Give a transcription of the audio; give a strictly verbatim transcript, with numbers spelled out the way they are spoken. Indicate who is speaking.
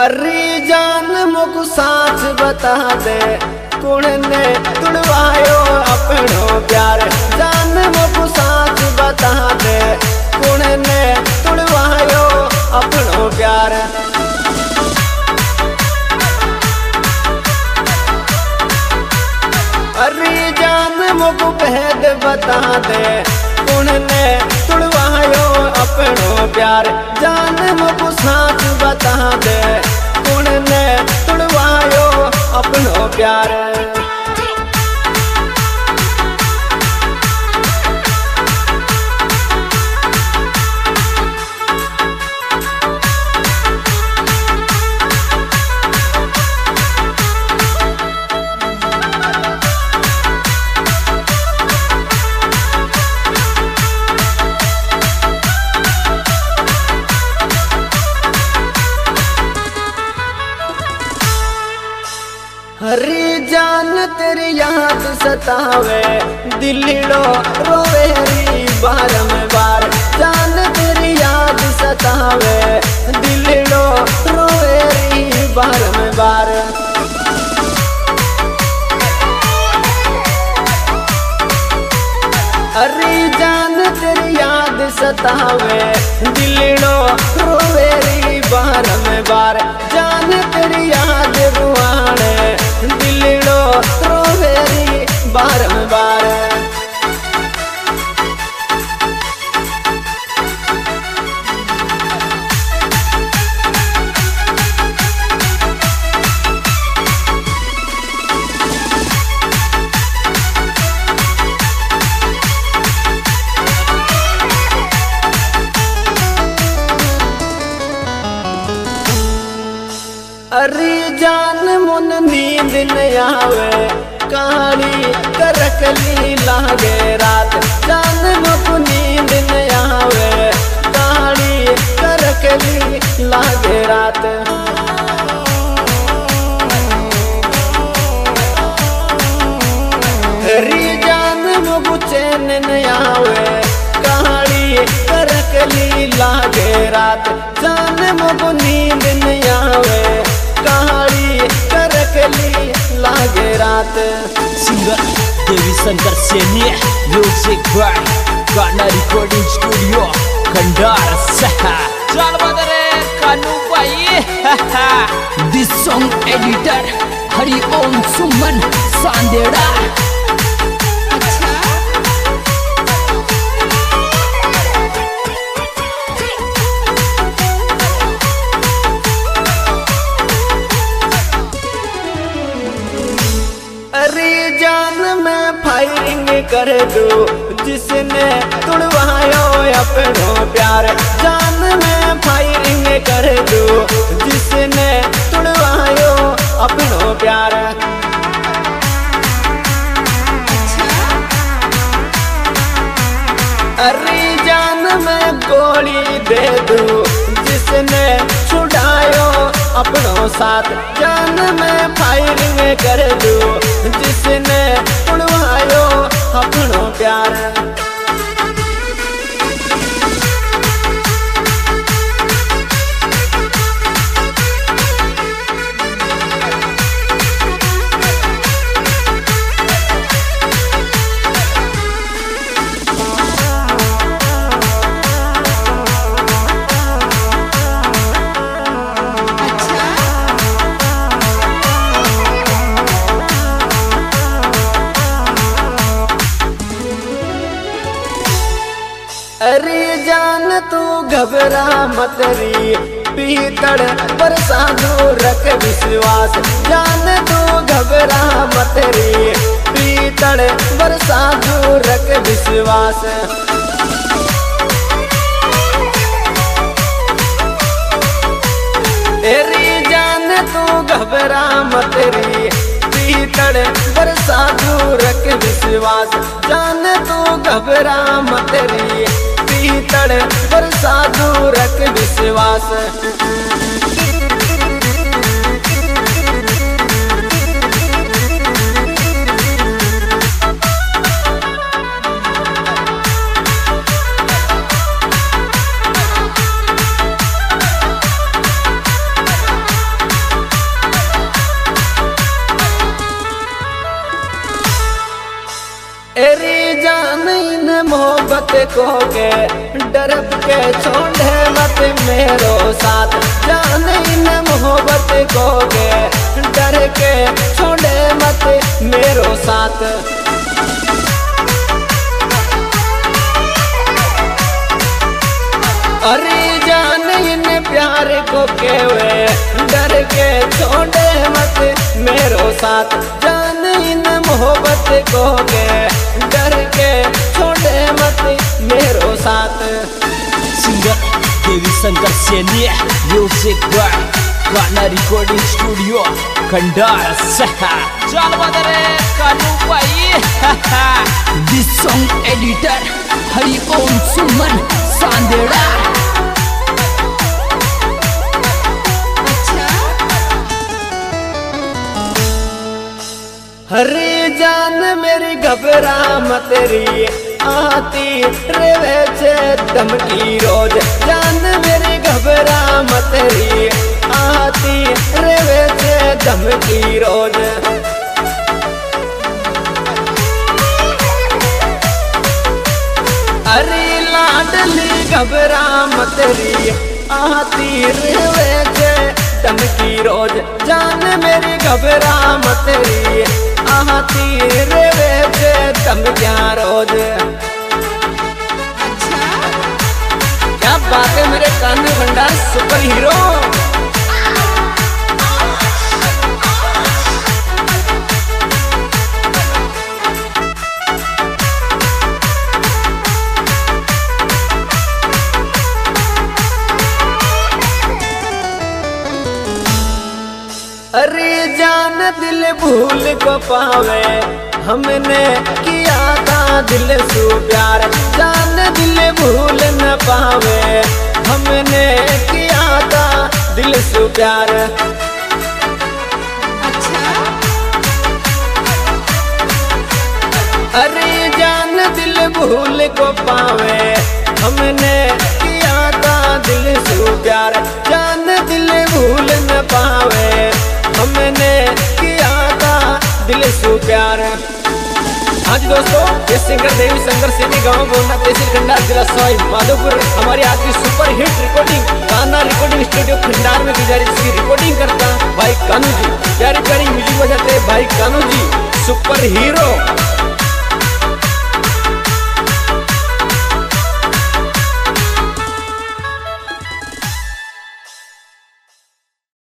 Speaker 1: अरे जान मुझको साथ बता दे कुण ने तुड़वायो अपनो प्यार। जान मुझको साथ बता दे कुण ने तुड़वायो अपनो प्यार। अरे जान मुझको भेद बता दे कुण ने तुड़वायो अपनो प्यार। जान मुझको साथ बता दे कुण ने तुड़वायो अपनो प्यार। हरी जान तेरी याद सतावे दिल्लीड़ो रोवे री बार में बार। जान तेरी याद सतावे दिल्लीड़ो रोवे री बार में बार। अरे जान तेरी याद सतावे दिल्लीड़ो रोवे री बार में बार। जान तेरी याद रुआने दिल्लीड़ो रोवे री बार में बार। अरे जान मुन नींद न आवे कहानी करकली लागे रात। जान मुझको नींद न आवे कहानी करकली लागे रात। अरे जान मुझको चैन न आवे कहानी करकली लागे रात। जान मुझको नींद न आवे कहानी करकली लागे रात।
Speaker 2: Singer Devi Shankar Saini, music by गाना रिकॉर्डिंग स्टूडियो खंडार सहा। चल बदरे कानू भाई। This song editor Hari Om Suman सांदेड़ा।
Speaker 1: अरे जान मैं फायरिंग कर दूं जिसने तुड़वायो अपनो प्यार। जान मैं फायरिंग कर दूं जिसने तुड़वायो अपनो प्यार। अरे जान मैं गोली दे दूं जिसने छुड़ायो अपनो साथ। जान मैं फायरिंग कर दूं जिसने तुड़वायो अपनो प्यार। अरे जान तू घबरा मत री पीतड़ पर साधु रख विश्वास। जान तू घबरा मत री पीतड़ पर साधु रख विश्वास। तेरी जान तू घबरा मत री पीतड़ पर साधु रख विश्वास। जान तू घबरा मत री पीतड़ पर साधु रख विश्वास। कोगे डरप के छोड़े मत मेरो साथ जान इन मोहब्बत कोगे डर के छोड़े मत मेरो साथ। अरे जान इन प्यार को केवे डर के छोड़े मत मेरो साथ जान इन मोहब्बत को के डर के छोड़े मत मेरो साथ।
Speaker 2: Singer Devi Shankar Saini, music by गाना रिकॉर्डिंग स्टूडियो खंडार सहा। चल बदरे कानू भाई। This song editor Hari Om Suman सांदेड़ा।
Speaker 1: हरे जान मेरी घबरा मत री आती रेवे छे धमकी रोज जान मेरी घबरा मत री आती रेवे छे धमकी रोज। अरे लाडली घबरा मत री आती रेवे छे धमकी रोज जान मेरी घबरा मत री आती रेवे छे धमकिया रोज। क्या बात है मेरे कानू भंडार सुपर हीरो। अरे जान दिल भूल को पावे हमने किया था दिल सु प्यार जान दिल भूल न पावे हमने किया था दिल सु प्यार। अरे जान दिल भूल को पावे हमने किया था दिल सु प्यार जान दिल भूल न पावे हमने किया था दिल सु प्यार। हाँ जी दोस्तों, ये सिंगर देवी शंकर सैनी गाँव बोलना तहसील खंडार जिला सवाई माधोपुर हमारी आज की सुपर हिट रिकॉर्डिंग गाना रिकॉर्डिंग स्टूडियो खंडार में की जा रही है। इसकी रिकॉर्डिंग करता भाई कानू जी, प्यारी प्यारी म्यूजिक बजाते भाई कानू जी सुपर हीरो।